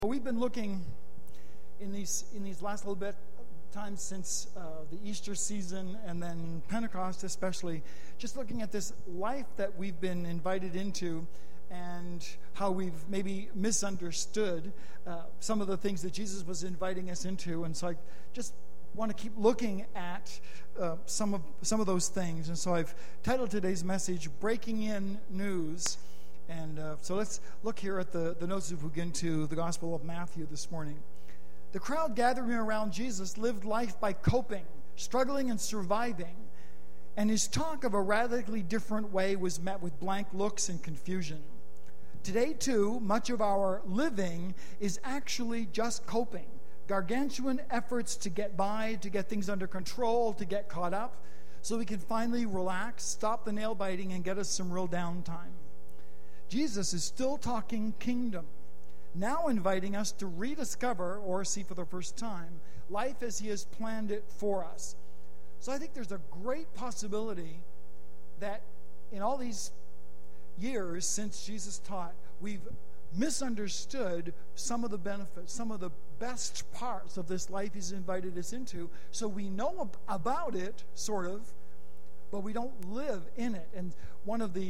We've been looking in these last little bit times since the Easter season and then Pentecost especially, just looking at this life that we've been invited into and how we've maybe misunderstood some of the things that Jesus was inviting us into. And so I just want to keep looking at some of those things. And so I've titled today's message, Breaking In News. And so let's look here at the notes as we get into the Gospel of Matthew this morning. The crowd gathering around Jesus lived life by coping, struggling, and surviving. And his talk of a radically different way was met with blank looks and confusion. Today, too, much of our living is actually just coping. Gargantuan efforts to get by, to get things under control, to get caught up, so we can finally relax, stop the nail biting, and get us some real downtime. Jesus is still talking kingdom, now inviting us to rediscover or see for the first time life as he has planned it for us. So I think there's a great possibility that in all these years since Jesus taught, we've misunderstood some of the benefits, some of the best parts of this life he's invited us into. So we know about it, sort of, but we don't live in it. And one of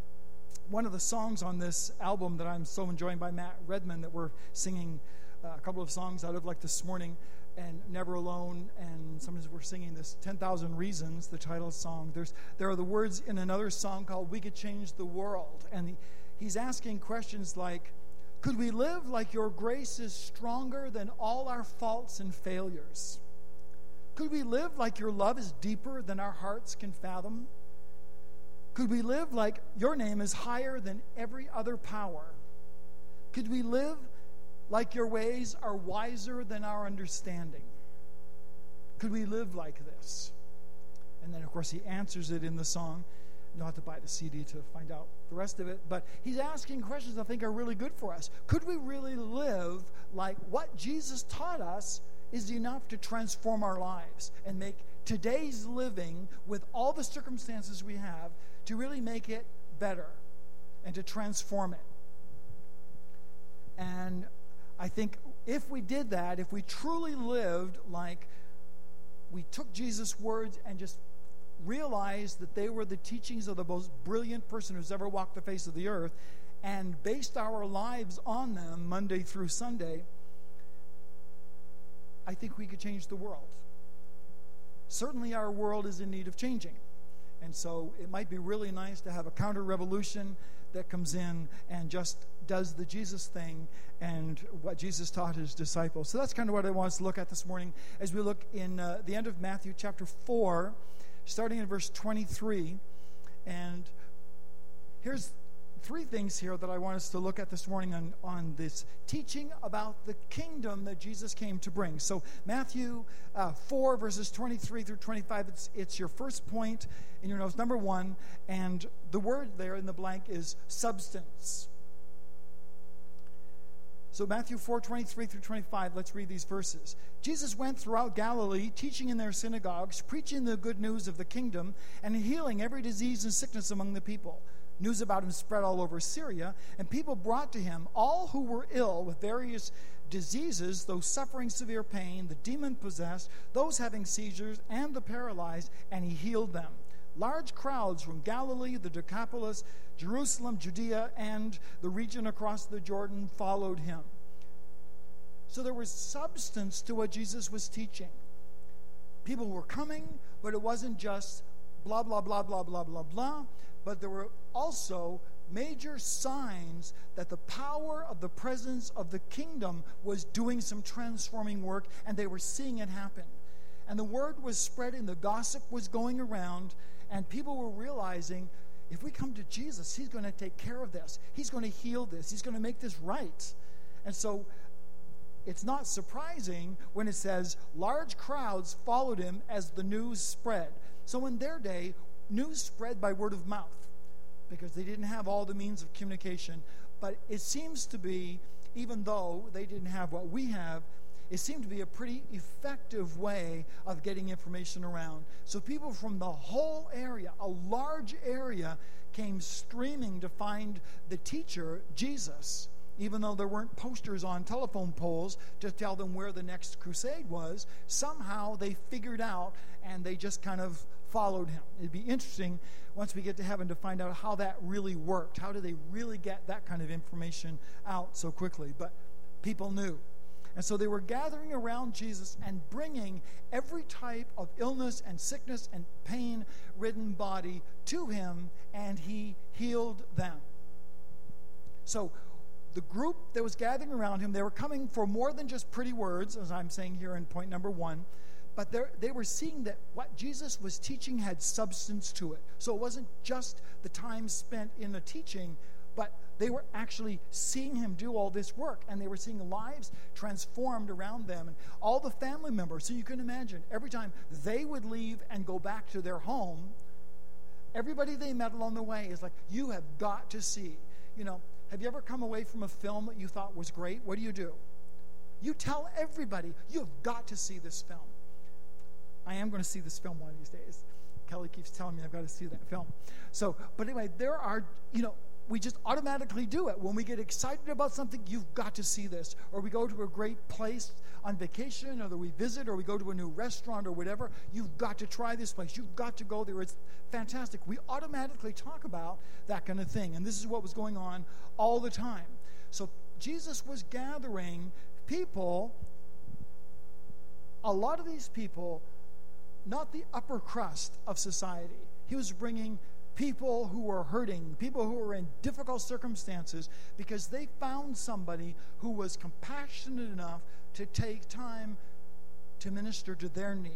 the songs on this album that I'm so enjoying by Matt Redman that we're singing a couple of songs out of like this morning, and Never Alone, and sometimes we're singing this 10,000 Reasons, the title song. There are the words in another song called We Could Change the World. And he's asking questions like, could we live like your grace is stronger than all our faults and failures? Could we live like your love is deeper than our hearts can fathom? Could we live like your name is higher than every other power? Could we live like your ways are wiser than our understanding? Could we live like this? And then, of course, he answers it in the song. You'll have to buy the CD to find out the rest of it. But he's asking questions I think are really good for us. Could we really live like what Jesus taught us is enough to transform our lives and make today's living, with all the circumstances we have, to really make it better and to transform it? And I think if we did that, if we truly lived like we took Jesus' words and just realized that they were the teachings of the most brilliant person who's ever walked the face of the earth, and based our lives on them Monday through Sunday, I think we could change the world. Certainly our world is in need of changing. And so it might be really nice to have a counter-revolution that comes in and just does the Jesus thing and what Jesus taught his disciples. So that's kind of what I want us to look at this morning as we look in the end of Matthew chapter 4, starting in verse 23. And here's three things here that I want us to look at this morning on this teaching about the kingdom that Jesus came to bring. So Matthew 4, verses 23 through 25, it's your first point in your notes, number one, and the word there in the blank is substance. So Matthew 4, 23 through 25, let's read these verses. Jesus went throughout Galilee, teaching in their synagogues, preaching the good news of the kingdom, and healing every disease and sickness among the people. News about him spread all over Syria, and people brought to him all who were ill with various diseases, those suffering severe pain, the demon-possessed, those having seizures, and the paralyzed, and he healed them. Large crowds from Galilee, the Decapolis, Jerusalem, Judea, and the region across the Jordan followed him. So there was substance to what Jesus was teaching. People were coming, but it wasn't just blah, blah, blah, blah, blah, blah, blah, but there were also major signs that the power of the presence of the kingdom was doing some transforming work, and they were seeing it happen. And the word was spreading, the gossip was going around, and people were realizing, if we come to Jesus, he's going to take care of this. He's going to heal this. He's going to make this right. And so it's not surprising when it says large crowds followed him as the news spread. So in their day, news spread by word of mouth because they didn't have all the means of communication. But it seems to be, even though they didn't have what we have, it seemed to be a pretty effective way of getting information around. So people from the whole area, a large area, came streaming to find the teacher, Jesus, even though there weren't posters on telephone poles to tell them where the next crusade was, somehow they figured out and they just kind of followed him. It'd be interesting once we get to heaven to find out how that really worked. How do they really get that kind of information out so quickly? But people knew. And so they were gathering around Jesus and bringing every type of illness and sickness and pain-ridden body to him, and he healed them. So the group that was gathering around him, they were coming for more than just pretty words, as I'm saying here in point number 1, but they were seeing that what Jesus was teaching had substance to it. So it wasn't just the time spent in the teaching, but they were actually seeing him do all this work, and they were seeing lives transformed around them and all the family members. So you can imagine, every time they would leave and go back to their home, everybody they met along the way is like, you have got to see. You know, have you ever come away from a film that you thought was great? What do? You tell everybody, you've got to see this film. I am going to see this film one of these days. Kelly keeps telling me I've got to see that film. So, but anyway, there are, we just automatically do it. When we get excited about something, you've got to see this. Or we go to a great place on vacation, or that we visit, or we go to a new restaurant or whatever. You've got to try this place. You've got to go there. It's fantastic. We automatically talk about that kind of thing. And this is what was going on all the time. So Jesus was gathering people, a lot of these people, not the upper crust of society. He was bringing people who were hurting, people who were in difficult circumstances, because they found somebody who was compassionate enough to take time to minister to their need.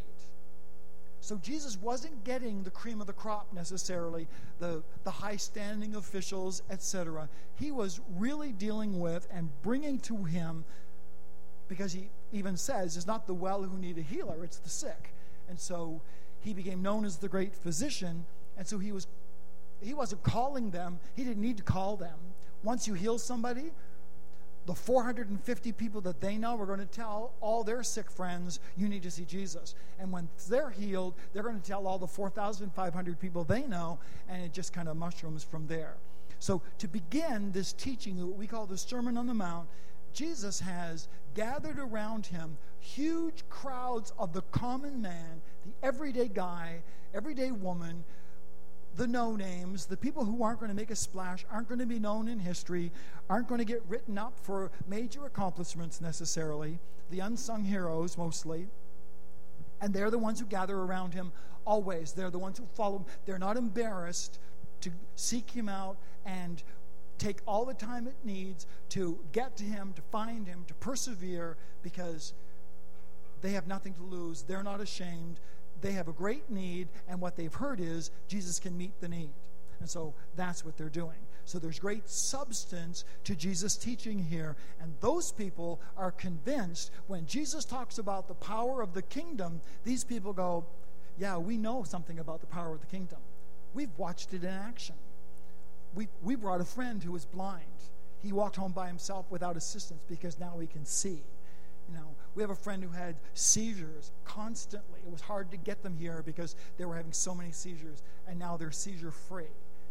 So Jesus wasn't getting the cream of the crop necessarily, the high-standing officials, etc. He was really dealing with and bringing to him, because he even says it's not the well who need a healer, it's the sick. And so he became known as the great physician, and so he wasn't calling them. He didn't need to call them. Once you heal somebody, the 450 people that they know are going to tell all their sick friends, you need to see Jesus. And when they're healed, they're going to tell all the 4,500 people they know, and it just kind of mushrooms from there. So to begin this teaching, what we call the Sermon on the Mount, Jesus has gathered around him huge crowds of the common man, the everyday guy, everyday woman, the no-names, the people who aren't going to make a splash, aren't going to be known in history, aren't going to get written up for major accomplishments necessarily, the unsung heroes mostly. And they're the ones who gather around him always. They're the ones who follow him. They're not embarrassed to seek him out and take all the time it needs to get to him, to find him, to persevere, because they have nothing to lose. They're not ashamed. They have a great need, and what they've heard is Jesus can meet the need. And so that's what they're doing. So there's great substance to Jesus' teaching here, and those people are convinced when Jesus talks about the power of the kingdom, these people go, yeah, we know something about the power of the kingdom. We've watched it in action. We brought a friend who was blind. He walked home by himself without assistance because now he can see. We have a friend who had seizures constantly. It was hard to get them here because they were having so many seizures, and now they're seizure-free.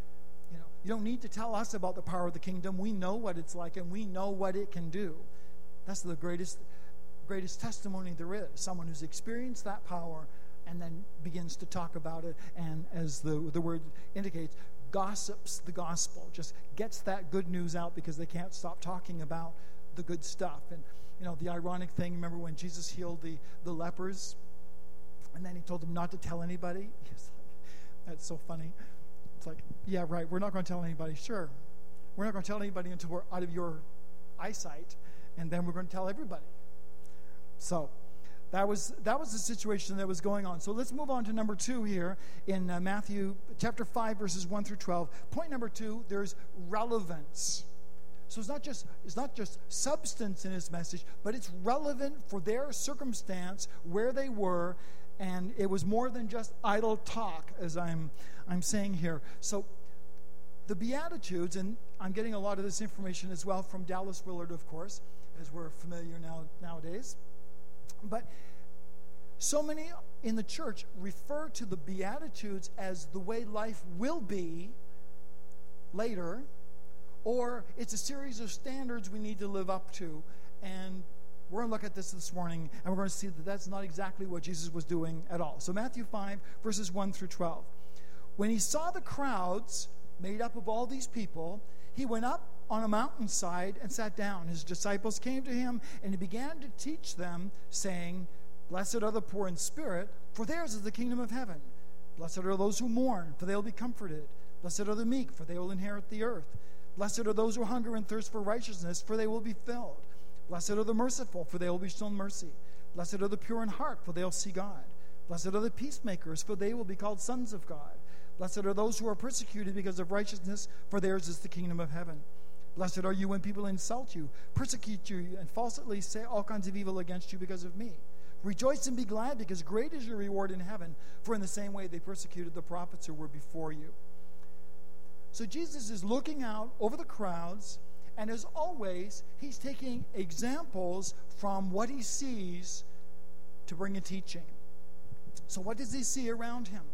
You don't need to tell us about the power of the kingdom. We know what it's like, and we know what it can do. That's the greatest testimony there is. Someone who's experienced that power and then begins to talk about it, and as the word indicates, gossips the gospel, just gets that good news out because they can't stop talking about the good stuff. And the ironic thing, remember when Jesus healed the lepers, and then he told them not to tell anybody? That's so funny. It's like, yeah, right, we're not going to tell anybody. Sure. We're not going to tell anybody until we're out of your eyesight, and then we're going to tell everybody. So that was the situation that was going on. So let's move on to number 2 here in Matthew chapter 5, verses 1 through 12. Point number 2, there's relevance. So it's not just substance in his message, but it's relevant for their circumstance, where they were, and it was more than just idle talk, as I'm saying here. So the Beatitudes, and I'm getting a lot of this information as well from Dallas Willard, of course, as we're familiar nowadays. But so many in the church refer to the Beatitudes as the way life will be later, or it's a series of standards we need to live up to. And we're going to look at this morning, and we're going to see that that's not exactly what Jesus was doing at all. So Matthew 5, verses 1 through 12. When he saw the crowds made up of all these people, he went up on a mountainside and sat down. His disciples came to him, and he began to teach them, saying, "Blessed are the poor in spirit, for theirs is the kingdom of heaven. Blessed are those who mourn, for they will be comforted. Blessed are the meek, for they will inherit the earth. Blessed are those who hunger and thirst for righteousness, for they will be filled. Blessed are the merciful, for they will be shown mercy. Blessed are the pure in heart, for they will see God. Blessed are the peacemakers, for they will be called sons of God. Blessed are those who are persecuted because of righteousness, for theirs is the kingdom of heaven. Blessed are you when people insult you, persecute you, and falsely say all kinds of evil against you because of me. Rejoice and be glad, because great is your reward in heaven, for in the same way they persecuted the prophets who were before you." So Jesus is looking out over the crowds, and as always, he's taking examples from what he sees to bring a teaching. So what does he see around him?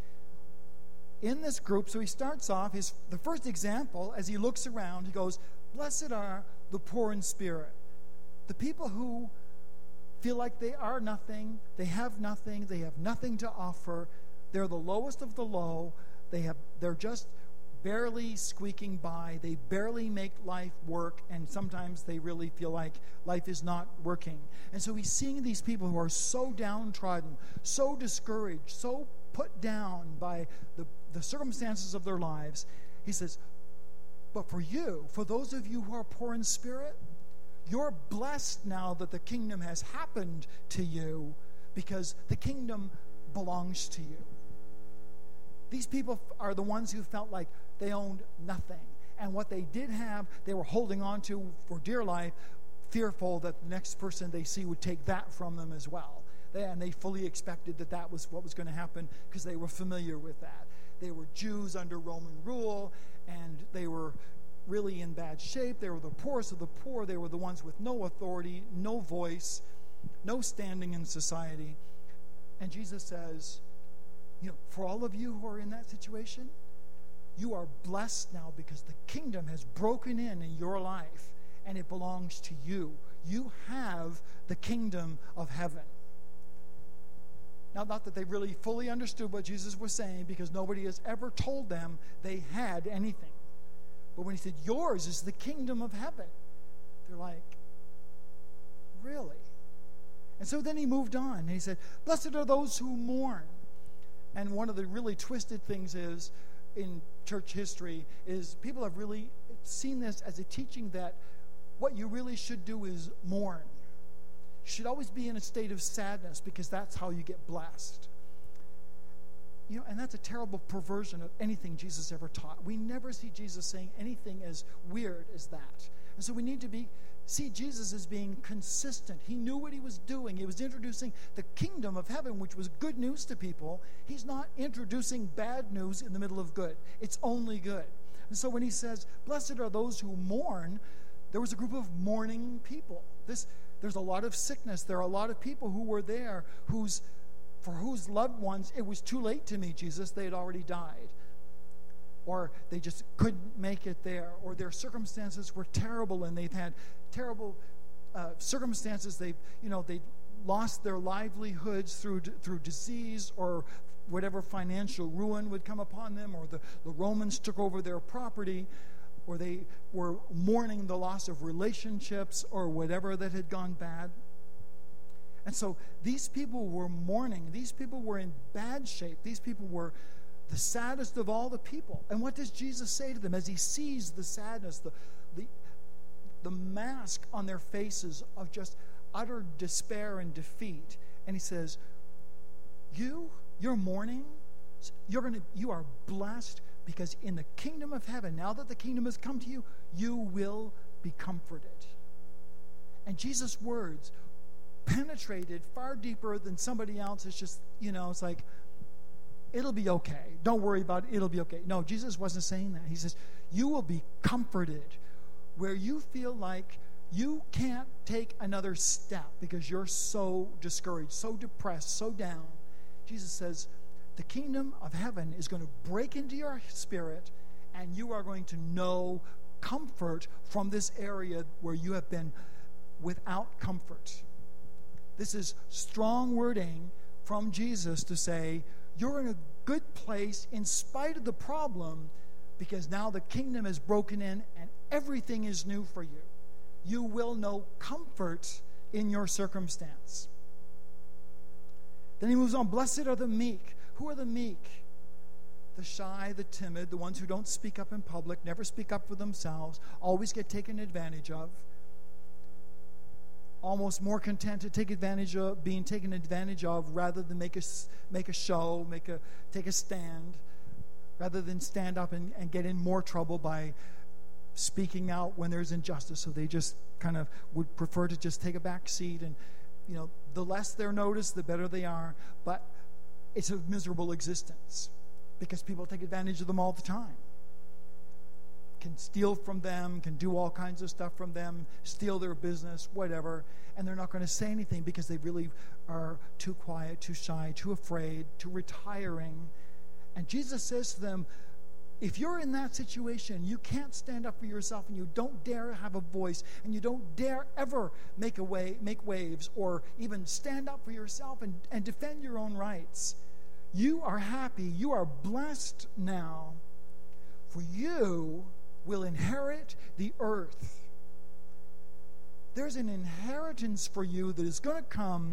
In this group, so he starts off, the first example, as he looks around, he goes, "Blessed are the poor in spirit." The people who feel like they are nothing, they have nothing to offer. They're the lowest of the low. They're just barely squeaking by. They barely make life work, and sometimes they really feel like life is not working. And so he's seeing these people who are so downtrodden, so discouraged, so put down by the circumstances of their lives. He says, "But for you, for those of you who are poor in spirit, you're blessed now that the kingdom has happened to you, because the kingdom belongs to you." These people are the ones who felt like they owned nothing. And what they did have, they were holding on to for dear life, fearful that the next person they see would take that from them as well. And they fully expected that was what was going to happen, because they were familiar with that. They were Jews under Roman rule, and they were really in bad shape. They were the poorest of the poor. They were the ones with no authority, no voice, no standing in society. And Jesus says, for all of you who are in that situation, you are blessed now, because the kingdom has broken in your life, and it belongs to you. You have the kingdom of heaven. Now, not that they really fully understood what Jesus was saying, because nobody has ever told them they had anything. But when he said, "Yours is the kingdom of heaven," they're like, "Really?" And so then he moved on, and he said, "Blessed are those who mourn." And one of the really twisted things is, in church history, is people have really seen this as a teaching that what you really should do is mourn. You should always be in a state of sadness, because that's how you get blessed. And that's a terrible perversion of anything Jesus ever taught. We never see Jesus saying anything as weird as that. And so we need to see Jesus as being consistent. He knew what he was doing. He was introducing the kingdom of heaven, which was good news to people. He's not introducing bad news in the middle of good. It's only good. And so when he says, "Blessed are those who mourn," there was a group of mourning people. There's a lot of sickness. There are a lot of people who were there for whose loved ones it was too late to meet Jesus. They had already died. Or they just couldn't make it there. Or their circumstances were terrible, and they've had terrible circumstances. They'd lost their livelihoods through disease, or whatever financial ruin would come upon them, or the Romans took over their property, or they were mourning the loss of relationships, or whatever that had gone bad. And so these people were mourning. These people were in bad shape. These people were the saddest of all the people. And what does Jesus say to them as he sees the sadness, the mask on their faces of just utter despair and defeat? And he says, you're mourning. You are blessed, because in the kingdom of heaven, now that the kingdom has come to you, you will be comforted. And Jesus' words penetrated far deeper than somebody else. It's just, it's like, "It'll be okay. Don't worry about it. It'll be okay." No, Jesus wasn't saying that. He says, you will be comforted where you feel like you can't take another step because you're so discouraged, so depressed, so down. Jesus says, the kingdom of heaven is going to break into your spirit, and you are going to know comfort from this area where you have been without comfort. This is strong wording from Jesus to say, you're in a good place in spite of the problem, because now the kingdom is broken in and everything is new for you. You will know comfort in your circumstance. Then he moves on. Blessed are the meek. Who are the meek? The shy, the timid, the ones who don't speak up in public, never speak up for themselves, always get taken advantage of. Almost more content to take advantage of being taken advantage of rather than make a show, take a stand, rather than stand up and get in more trouble by speaking out when there's injustice. So they just kind of would prefer to just take a back seat, and the less they're noticed, the better they are. But it's a miserable existence because people take advantage of them all the time. Can steal from them, can do all kinds of stuff from them, steal their business, whatever, and they're not going to say anything because they really are too quiet, too shy, too afraid, too retiring. And Jesus says to them, if you're in that situation, you can't stand up for yourself, and you don't dare have a voice, and you don't dare ever make waves, or even stand up for yourself and defend your own rights. You are happy, you are blessed now, for you will inherit the earth. There's an inheritance for you that is going to come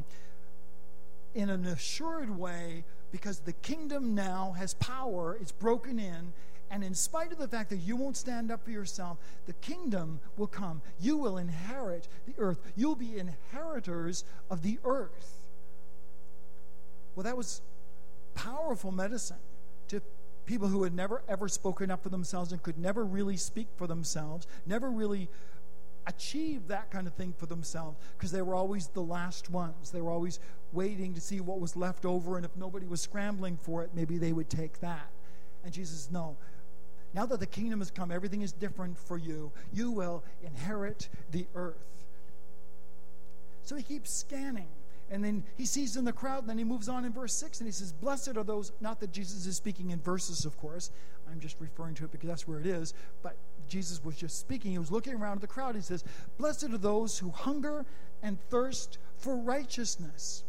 in an assured way, because the kingdom now has power. It's broken in, and in spite of the fact that you won't stand up for yourself, the kingdom will come. You will inherit the earth. You'll be inheritors of the earth. Well, that was powerful medicine to people who had never ever spoken up for themselves and could never really speak for themselves, never really achieve that kind of thing for themselves, because they were always the last ones. They were always waiting to see what was left over, and if nobody was scrambling for it, maybe they would take that. And Jesus says, no. Now that the kingdom has come, everything is different for you. You will inherit the earth. So he keeps scanning. And then he sees in the crowd, and then he moves on in verse 6, and he says, blessed are those, not that Jesus is speaking in verses, of course. I'm just referring to it because that's where it is. But Jesus was just speaking. He was looking around at the crowd. He says, blessed are those who hunger and thirst for righteousness.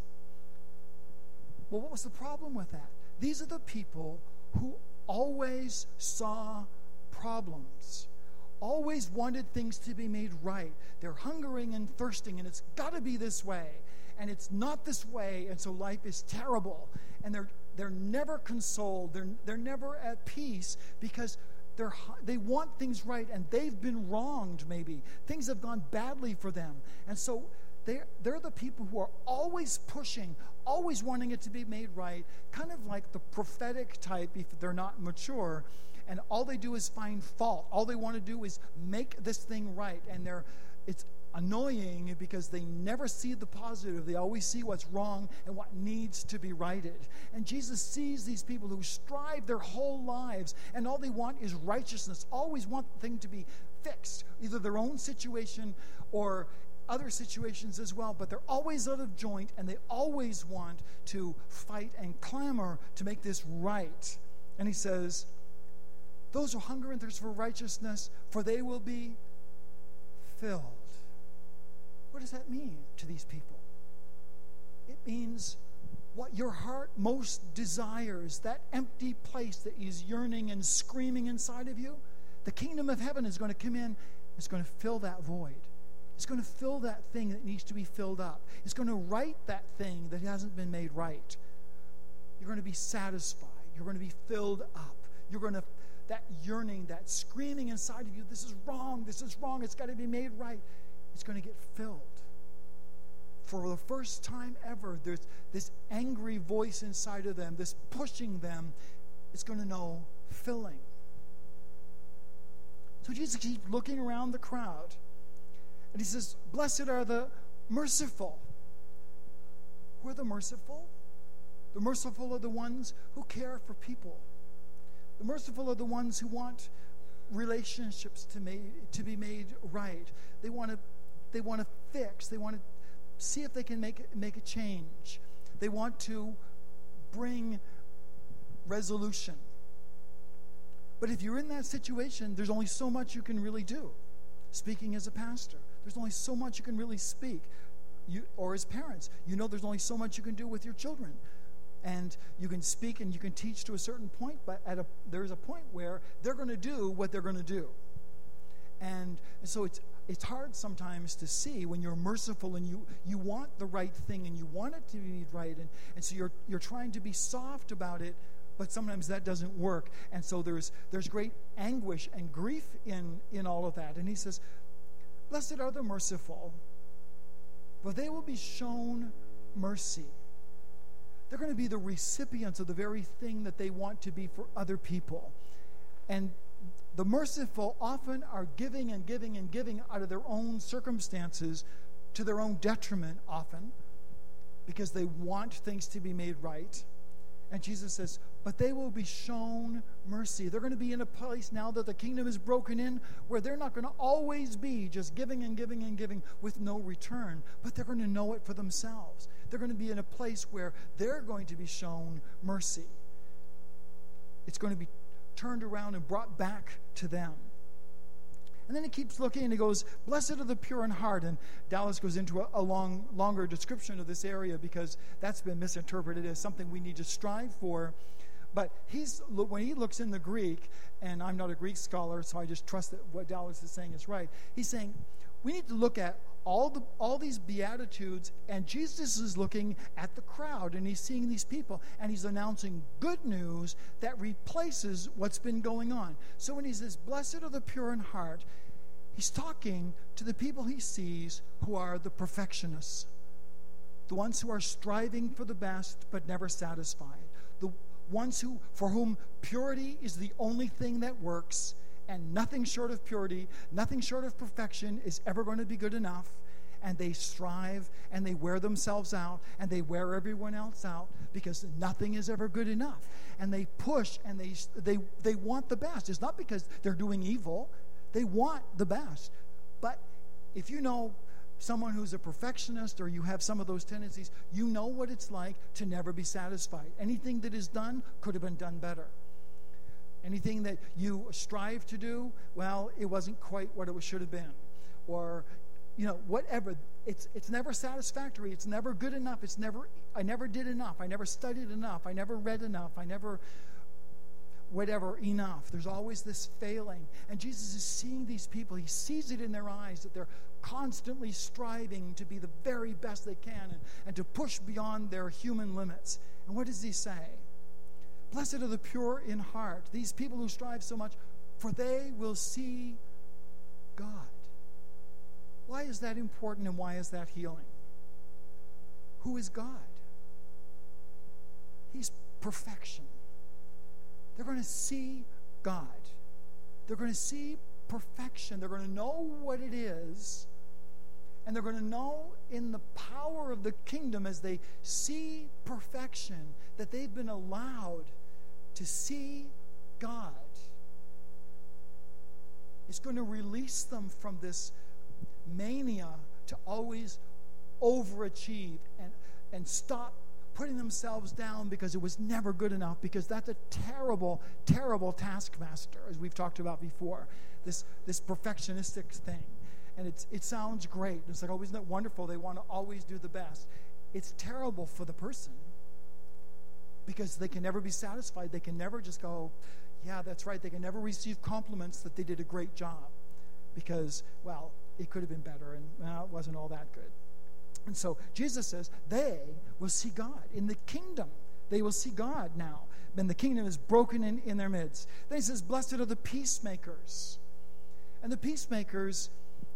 Well, what was the problem with that? These are the people who always saw problems, always wanted things to be made right. They're hungering and thirsting, and it's got to be this way. And it's not this way, and so life is terrible. And they're never consoled. They're never at peace because they want things right, and they've been wronged maybe. Things have gone badly for them. And so they're the people who are always pushing, always wanting it to be made right, kind of like the prophetic type if they're not mature. And all they do is find fault. All they want to do is make this thing right. And it's annoying because they never see the positive. They always see what's wrong and what needs to be righted. And Jesus sees these people who strive their whole lives, and all they want is righteousness, always want the thing to be fixed, either their own situation or other situations as well, but they're always out of joint, and they always want to fight and clamor to make this right. And he says, those who hunger and thirst for righteousness, for they will be filled. What does that mean to these people? It means what your heart most desires, that empty place that is yearning and screaming inside of you. The kingdom of heaven is going to come in. It's going to fill that void. It's going to fill that thing that needs to be filled up. It's going to right that thing that hasn't been made right. You're going to be satisfied. You're going to be filled up. You're going to, that yearning, that screaming inside of you, this is wrong, it's got to be made right. It's going to get filled. For the first time ever, there's this angry voice inside of them, this pushing them. It's going to know filling. So Jesus keeps looking around the crowd, and he says, blessed are the merciful. Who are the merciful? The merciful are the ones who care for people. The merciful are the ones who want relationships to be made right. They want to fix. They want to see if they can make a change. They want to bring resolution. But if you're in that situation, there's only so much you can really do. Speaking as a pastor, there's only so much you can really speak. Or as parents, there's only so much you can do with your children. And you can speak and you can teach to a certain point, but there's a point where they're going to do what they're going to do. And so it's hard sometimes to see when you're merciful and you want the right thing and you want it to be right, and so you're trying to be soft about it, but sometimes that doesn't work. And so there's great anguish and grief in all of that. And he says, blessed are the merciful, for they will be shown mercy. They're going to be the recipients of the very thing that they want to be for other people. And the merciful often are giving and giving and giving out of their own circumstances to their own detriment often, because they want things to be made right. And Jesus says, but they will be shown mercy. They're going to be in a place now that the kingdom is broken in, where they're not going to always be just giving and giving and giving with no return, but they're going to know it for themselves. They're going to be in a place where they're going to be shown mercy. It's going to be turned around and brought back to them. And then he keeps looking and he goes, blessed are the pure in heart. And Dallas goes into a longer description of this area, because that's been misinterpreted as something we need to strive for. But when he looks in the Greek, and I'm not a Greek scholar, so I just trust that what Dallas is saying is right. He's saying we need to look at all these Beatitudes, and Jesus is looking at the crowd, and he's seeing these people, and he's announcing good news that replaces what's been going on. So when he says, blessed are the pure in heart, he's talking to the people he sees who are the perfectionists, the ones who are striving for the best but never satisfied, the ones for whom purity is the only thing that works, and nothing short of purity, nothing short of perfection is ever going to be good enough. And they strive and they wear themselves out and they wear everyone else out, because nothing is ever good enough. And they push and they want the best. It's not because they're doing evil. They want the best. But if you know someone who's a perfectionist, or you have some of those tendencies, you know what it's like to never be satisfied. Anything that is done could have been done better. Anything that you strive to do, well, it wasn't quite what it should have been. Or, whatever. It's never satisfactory. It's never good enough. I never did enough. I never studied enough. I never read enough. I never enough. There's always this failing. And Jesus is seeing these people. He sees it in their eyes that they're constantly striving to be the very best they can and to push beyond their human limits. And what does he say? Blessed are the pure in heart, these people who strive so much, for they will see God. Why is that important, and why is that healing? Who is God? He's perfection. They're going to see God. They're going to see perfection. They're going to know what it is, and they're going to know in the power of the kingdom, as they see perfection, that they've been allowed to see God. It's going to release them from this mania to always overachieve and stop putting themselves down because it was never good enough, because that's a terrible, terrible taskmaster, as we've talked about before, this perfectionistic thing. And it sounds great. It's like, oh, isn't it wonderful? They want to always do the best. It's terrible for the person, because they can never be satisfied. They can never just go, yeah, that's right. They can never receive compliments that they did a great job, because, well, it could have been better, and it wasn't all that good. And so Jesus says they will see God. In the kingdom, they will see God now. And the kingdom is broken in their midst. Then he says, blessed are the peacemakers. And the peacemakers,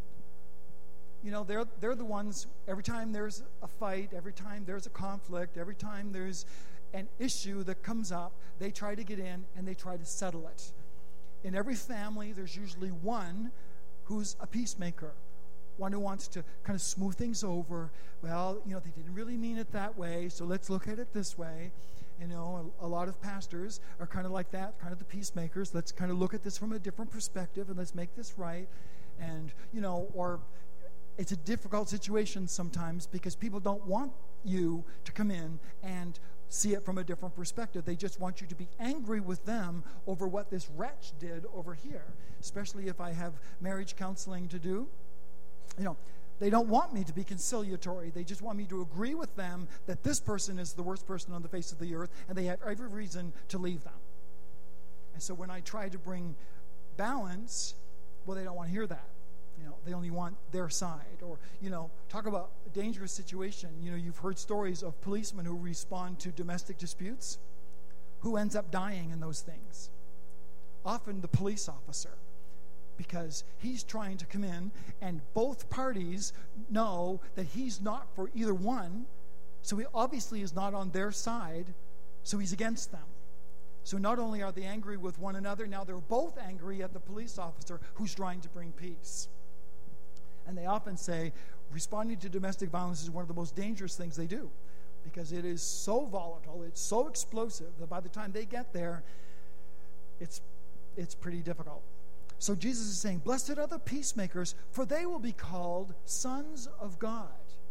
they're the ones, every time there's a fight, every time there's a conflict, every time there's an issue that comes up, they try to get in and they try to settle it. In every family, there's usually one who's a peacemaker, one who wants to kind of smooth things over. Well, they didn't really mean it that way, so let's look at it this way. A lot of pastors are kind of like that, kind of the peacemakers. Let's kind of look at this from a different perspective, and let's make this right. And, or it's a difficult situation sometimes, because people don't want you to come in and see it from a different perspective. They just want you to be angry with them over what this wretch did over here, especially if I have marriage counseling to do. They don't want me to be conciliatory. They just want me to agree with them that this person is the worst person on the face of the earth, and they have every reason to leave them. And so when I try to bring balance, well, they don't want to hear that. They only want their side. Or, talk about a dangerous situation. You've heard stories of policemen who respond to domestic disputes. Who ends up dying in those things? Often the police officer, because he's trying to come in, and both parties know that he's not for either one, so he obviously is not on their side, so he's against them. So not only are they angry with one another, now they're both angry at the police officer who's trying to bring peace. And they often say responding to domestic violence is one of the most dangerous things they do, because it is so volatile, it's so explosive that by the time they get there, it's pretty difficult. So Jesus is saying, blessed are the peacemakers, for they will be called sons of God.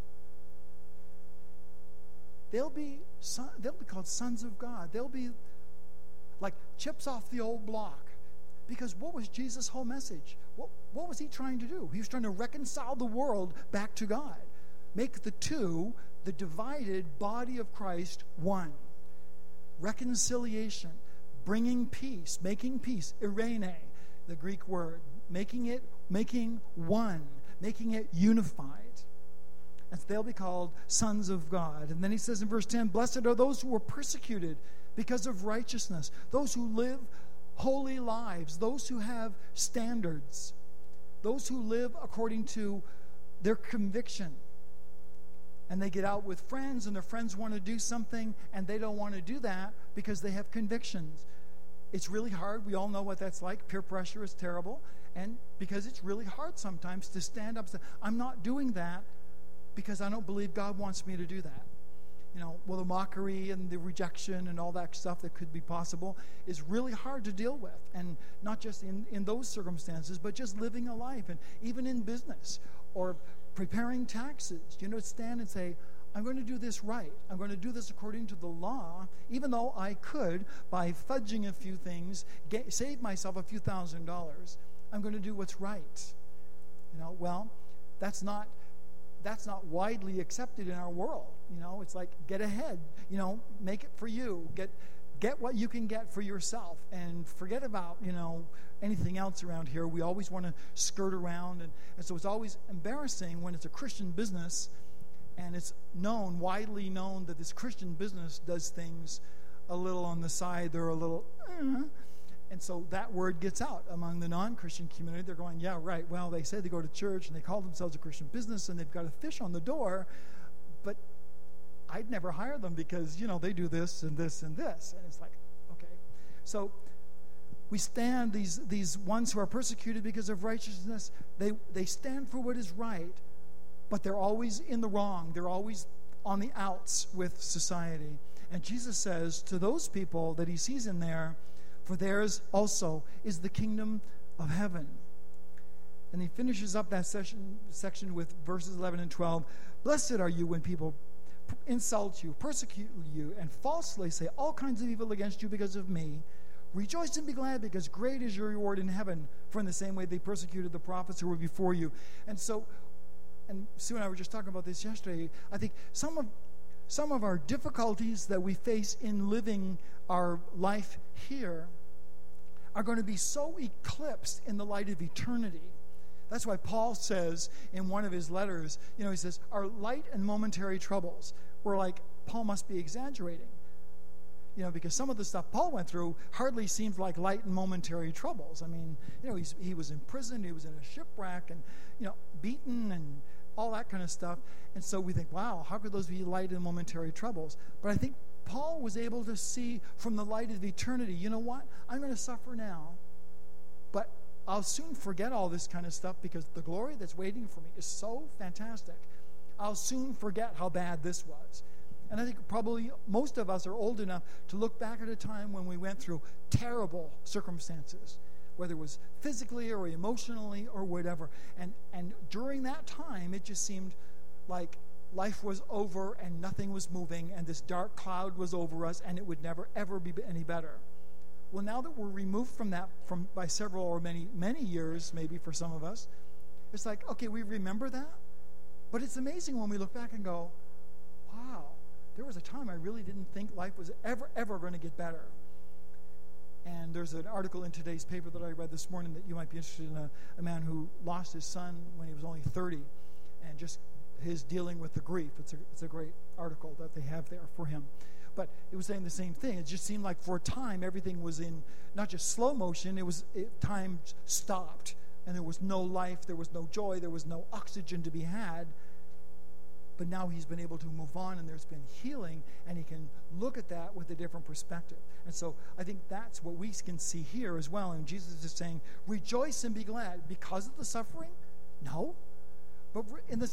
They'll be called sons of God. They'll be like chips off the old block. Because what was Jesus' whole message? What was he trying to do? He was trying to reconcile the world back to God. Make the two, the divided body of Christ, one. Reconciliation, bringing peace, making peace, eirene, the Greek word, making one, making it unified. And so they'll be called sons of God. And then he says in verse 10, blessed are those who are persecuted because of righteousness, those who live holy lives, those who have standards, those who live according to their conviction. And they get out with friends, and their friends want to do something, and they don't want to do that because they have convictions. It's really hard. We all know what that's like. Peer pressure is terrible. And because it's really hard sometimes to stand up and say, I'm not doing that because I don't believe God wants me to do that. The mockery and the rejection and all that stuff that could be possible is really hard to deal with. And not just in those circumstances, but just living a life, and even in business or preparing taxes. Stand and say, I'm going to do this right. I'm going to do this according to the law, even though I could, by fudging a few things, save myself a few $1,000s. I'm going to do what's right. That's not widely accepted in our world. It's like, get ahead, make it for you. Get what you can get for yourself, and forget about, anything else around here. We always want to skirt around, and so it's always embarrassing when it's a Christian business, and it's widely known that this Christian business does things a little on the side. They're a little, and so that word gets out among the non-Christian community. They're going, yeah, right, well, they say they go to church, and they call themselves a Christian business, and they've got a fish on the door, but I'd never hire them because, they do this and this and this. And it's like, okay. So we stand, these ones who are persecuted because of righteousness, they stand for what is right, but they're always in the wrong. They're always on the outs with society. And Jesus says to those people that he sees in there, for theirs also is the kingdom of heaven. And he finishes up that section with verses 11 and 12. Blessed are you when people insult you, persecute you, and falsely say all kinds of evil against you because of me. Rejoice and be glad, because great is your reward in heaven, for in the same way they persecuted the prophets who were before you. And so, and Sue and I were just talking about this yesterday, I think some of our difficulties that we face in living our life here are going to be so eclipsed in the light of eternity. That's why Paul says in one of his letters, he says, our light and momentary troubles. We're like, Paul must be exaggerating. Because some of the stuff Paul went through hardly seems like light and momentary troubles. I mean, he was in prison, he was in a shipwreck, and, beaten and all that kind of stuff. And so we think, wow, how could those be light and momentary troubles? But I think Paul was able to see from the light of eternity, you know what? I'm going to suffer now, but I'll soon forget all this kind of stuff because the glory that's waiting for me is so fantastic. I'll soon forget how bad this was. And I think probably most of us are old enough to look back at a time when we went through terrible circumstances, whether it was physically or emotionally or whatever. And during that time, it just seemed like life was over and nothing was moving and this dark cloud was over us and it would never, ever be any better. Well, now that we're removed from that by several or many years, maybe for some of us, it's like, okay, we remember that. But it's amazing when we look back and go, wow, there was a time I really didn't think life was ever going to get better. And there's an article in today's paper that I read this morning that you might be interested in, a man who lost his son when he was only 30, and just his dealing with the grief. It's a great article that they have there for him. But it was saying the same thing. It just seemed like for a time everything was in not just slow motion, time stopped. And there was no life, there was no joy, there was no oxygen to be had. But now he's been able to move on, and there's been healing, and he can look at that with a different perspective. And so I think that's what we can see here as well. And Jesus is saying, rejoice and be glad. Because of the suffering? No. But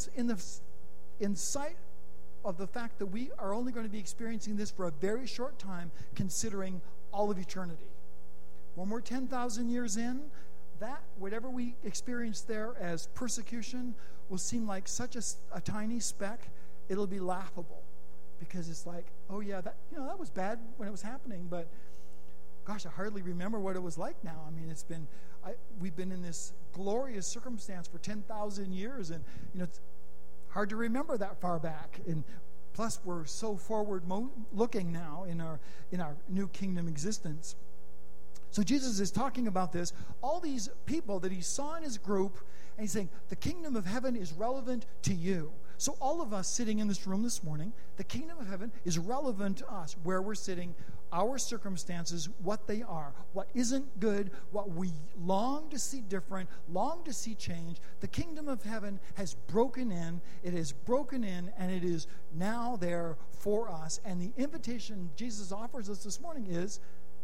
in sight of the fact that we are only going to be experiencing this for a very short time, considering all of eternity. When we're 10,000 years in, that, whatever we experience there as persecution, will seem like such a tiny speck, it'll be laughable. Because it's like, oh yeah, that was bad when it was happening, but gosh, I hardly remember what it was like now. I mean, we've been in this glorious circumstance for 10,000 years, and it's hard to remember that far back. And plus, we're so forward looking now in our new kingdom existence. So Jesus is talking about this, all these people that he saw in his group, and he's saying, the kingdom of heaven is relevant to you. So all of us sitting in this room this morning, the kingdom of heaven is relevant to us, where we're sitting, our circumstances, what they are, what isn't good, what we long to see different, long to see change. The kingdom of heaven has broken in, it has broken in, and it is now there for us. And the invitation Jesus offers us this morning is,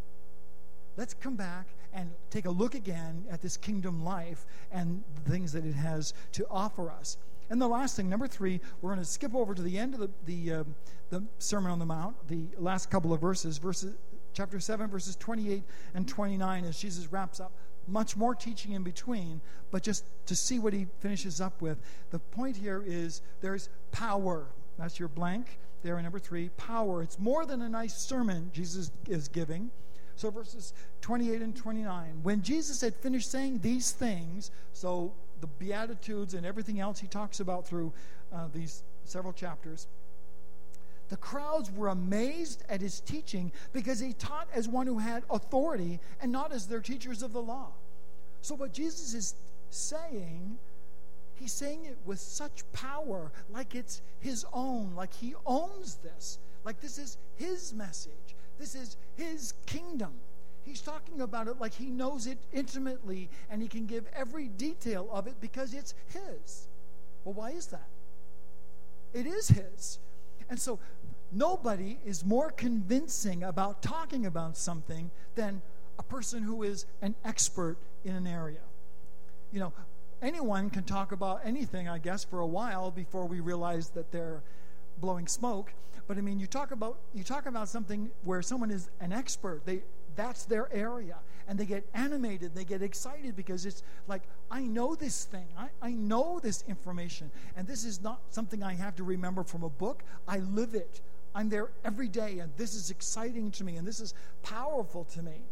let's come back and take a look again at this kingdom life and the things that it has to offer us. And the last thing, number 3, we're going to skip over to the end of the Sermon on the Mount, the last couple of verses, chapter 7, verses 28 and 29, as Jesus wraps up. Much more teaching in between, but just to see what he finishes up with. The point here is there's power. That's your blank there in number 3, power. It's more than a nice sermon Jesus is giving. So verses 28 and 29. When Jesus had finished saying these things, so the Beatitudes and everything else he talks about through these several chapters, the crowds were amazed at his teaching because he taught as one who had authority and not as their teachers of the law. So what Jesus is saying, he's saying it with such power, like it's his own, like he owns this, like this is his message. This is his kingdom. He's talking about it like he knows it intimately, and he can give every detail of it because it's his. Well, why is that? It is his. And so nobody is more convincing about talking about something than a person who is an expert in an area. Anyone can talk about anything, I guess, for a while before we realize that they're blowing smoke. But I mean, you talk about something where someone is an expert. That's their area, and they get animated, they get excited because it's like, I know this thing, I know this information, and this is not something I have to remember from a book. I live it. I'm there every day, and this is exciting to me, and this is powerful to me.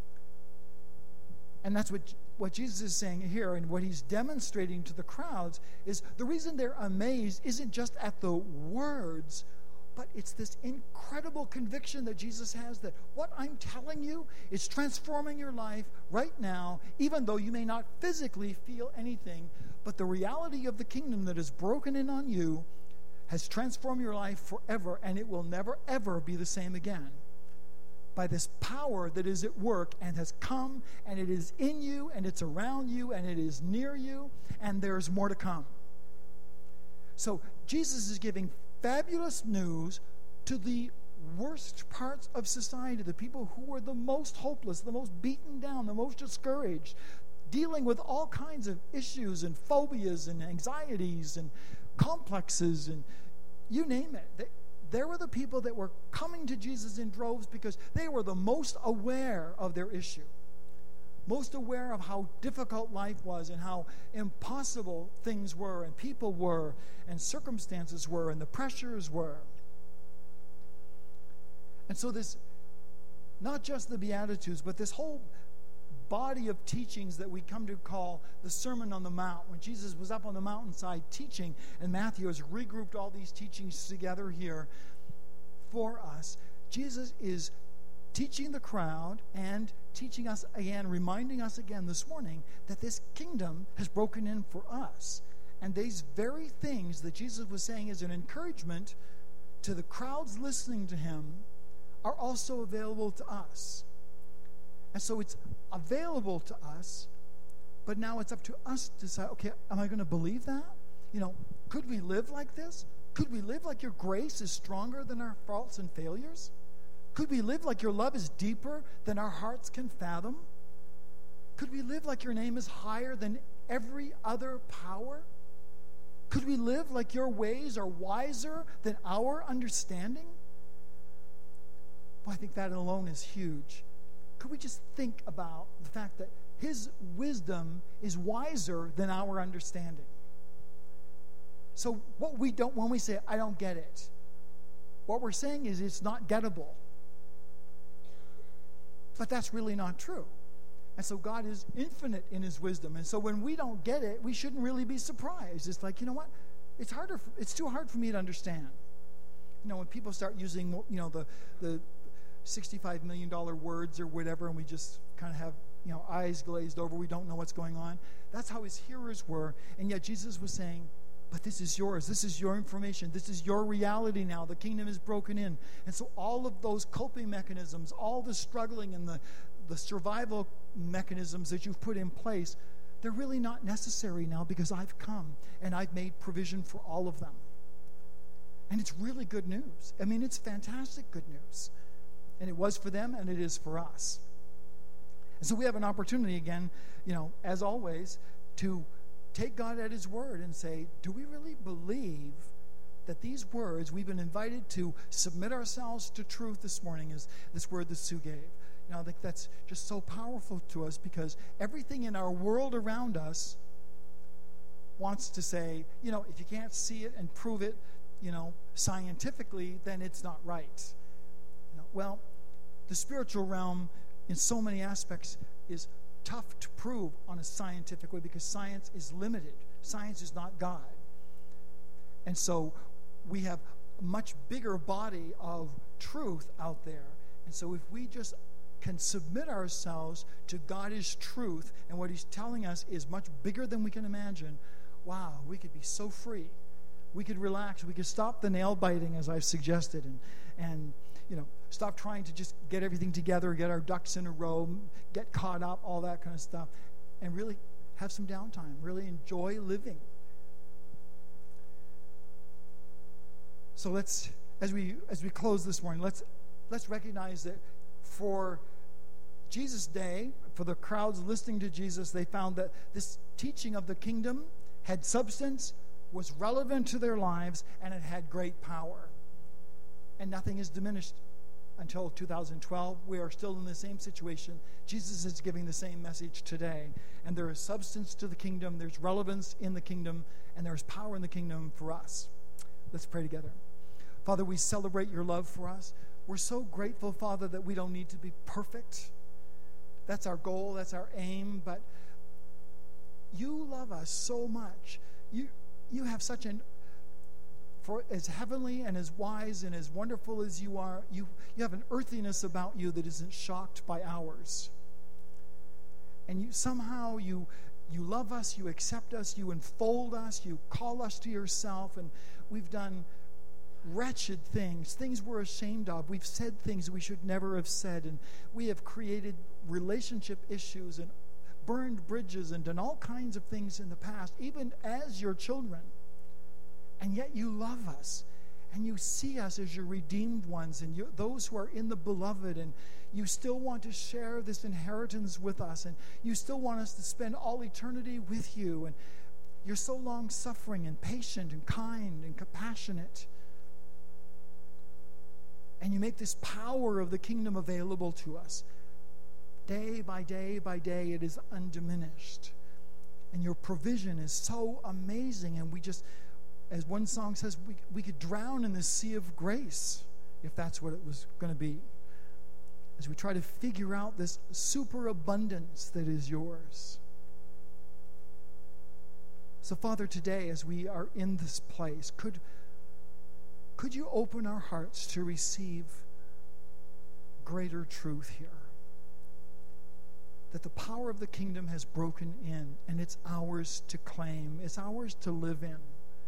And that's what Jesus is saying here, and what he's demonstrating to the crowds is the reason they're amazed isn't just at the words, but it's this incredible conviction that Jesus has that what I'm telling you is transforming your life right now, even though you may not physically feel anything. But the reality of the kingdom that is broken in on you has transformed your life forever, and it will never, ever be the same again. By this power that is at work and has come, and it is in you, and it's around you, and it is near you, and there's more to come. So Jesus is giving fabulous news to the worst parts of society, the people who are the most hopeless, the most beaten down, the most discouraged, dealing with all kinds of issues and phobias and anxieties and complexes and you name it. There were the people that were coming to Jesus in droves because they were the most aware of their issue. most aware of how difficult life was and how impossible things were and people were and circumstances were and the pressures were. And so this, not just the Beatitudes, but this whole body of teachings that we come to call the Sermon on the Mount, when Jesus was up on the mountainside teaching, and Matthew has regrouped all these teachings together here for us. Jesus is teaching the crowd and teaching us again, reminding us again this morning that this kingdom has broken in for us. And these very things that Jesus was saying as an encouragement to the crowds listening to him are also available to us. And so it's available to us, but now it's up to us to decide, okay, am I going to believe that? Could we live like this? Could we live like your grace is stronger than our faults and failures? Could we live like your love is deeper than our hearts can fathom? Could we live like your name is higher than every other power? Could we live like your ways are wiser than our understanding? Well, I think that alone is huge. Could we just think about the fact that his wisdom is wiser than our understanding? So what we don't, when we say, I don't get it, what we're saying is it's not gettable. But that's really not true. And so God is infinite in his wisdom. And so when we don't get it, we shouldn't really be surprised. It's like, you know what? It's too hard for me to understand. When people start using, the $65 million words or whatever, and we just kind of have, eyes glazed over. We don't know what's going on. That's how his hearers were. And yet Jesus was saying, but this is yours. This is your information. This is your reality now. The kingdom is broken in. And so all of those coping mechanisms, all the struggling and the survival mechanisms that you've put in place, they're really not necessary now because I've come and I've made provision for all of them. And it's really good news. I mean, it's fantastic good news. And it was for them and it is for us. And so we have an opportunity again, as always, to take God at his word and say, do we really believe that these words, we've been invited to submit ourselves to truth this morning, is this word that Sue gave. I think that's just so powerful to us because everything in our world around us wants to say, if you can't see it and prove it, scientifically, then it's not right. Well, the spiritual realm in so many aspects is tough to prove on a scientific way because science is limited. Science is not God. And so we have a much bigger body of truth out there. And so if we just can submit ourselves to God is truth and what he's telling us is much bigger than we can imagine, wow, we could be so free. We could relax. We could stop the nail biting as I've suggested and stop trying to just get everything together, get our ducks in a row, get caught up, all that kind of stuff, and really have some downtime, really enjoy living. So let's, as we close this morning, let's recognize that for Jesus' day, for the crowds listening to Jesus, they found that this teaching of the kingdom had substance, was relevant to their lives, and it had great power. And nothing is diminished until 2012. We are still in the same situation. Jesus is giving the same message today. And there is substance to the kingdom, there's relevance in the kingdom, and there's power in the kingdom for us. Let's pray together. Father, we celebrate your love for us. We're so grateful, Father, that we don't need to be perfect. That's our goal, that's our aim, but you love us so much. You have such for as heavenly and as wise and as wonderful as you are, you have an earthiness about you that isn't shocked by ours. And you love us, you accept us, you enfold us, you call us to yourself, and we've done wretched things we're ashamed of. We've said things we should never have said, and we have created relationship issues and burned bridges and done all kinds of things in the past, even as your children. And yet you love us, and you see us as your redeemed ones, and those who are in the beloved, and you still want to share this inheritance with us, and you still want us to spend all eternity with you, and you're so long-suffering and patient and kind and compassionate. And you make this power of the kingdom available to us. Day by day by day, it is undiminished. And your provision is so amazing. And we just, as one song says, we could drown in the sea of grace if that's what it was going to be. As we try to figure out this superabundance that is yours. So, Father, today as we are in this place, could you open our hearts to receive greater truth here? That the power of the kingdom has broken in, and it's ours to claim. It's ours to live in.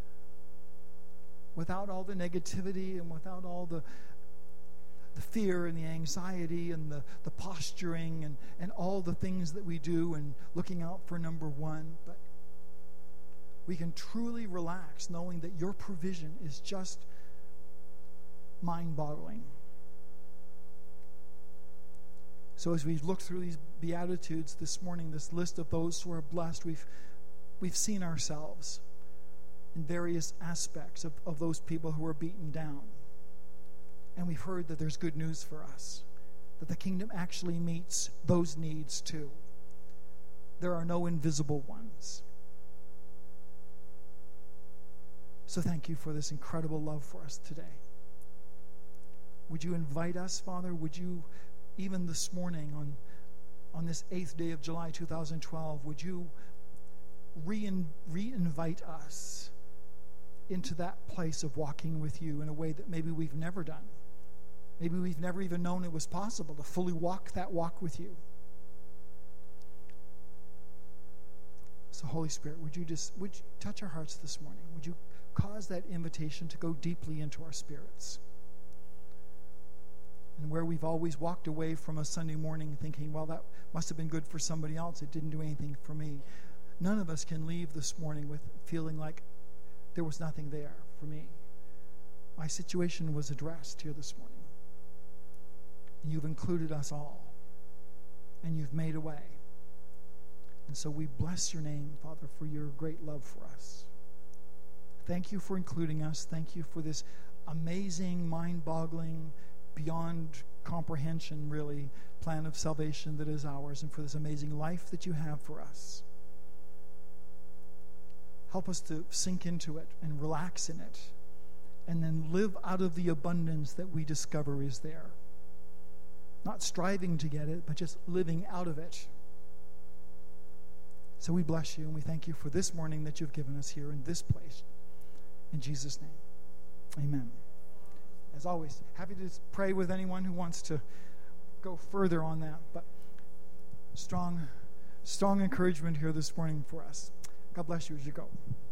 Without all the negativity and without all the fear and the anxiety and the posturing and all the things that we do and looking out for number one. But we can truly relax knowing that your provision is just mind-boggling. So as we've looked through these Beatitudes this morning, this list of those who are blessed, we've seen ourselves in various aspects of those people who are beaten down. And we've heard that there's good news for us, that the kingdom actually meets those needs too. There are no invisible ones. So thank you for this incredible love for us today. Would you invite us, Father? Would you, even this morning on this 8th day of July 2012, would you re-invite us into that place of walking with you in a way that maybe we've never done? Maybe we've never even known it was possible to fully walk that walk with you. So Holy Spirit, would you touch our hearts this morning? Would you cause that invitation to go deeply into our spirits? And where we've always walked away from a Sunday morning thinking, well, that must have been good for somebody else. It didn't do anything for me. None of us can leave this morning with feeling like there was nothing there for me. My situation was addressed here this morning. And you've included us all. And you've made a way. And so we bless your name, Father, for your great love for us. Thank you for including us. Thank you for this amazing, mind-boggling, beyond comprehension, really, plan of salvation that is ours, and for this amazing life that you have for us. Help us to sink into it and relax in it, and then live out of the abundance that we discover is there. Not striving to get it, but just living out of it. So we bless you, and we thank you for this morning that you've given us here in this place. In Jesus' name, amen. As always, happy to pray with anyone who wants to go further on that. But strong encouragement here this morning for us. God bless you as you go.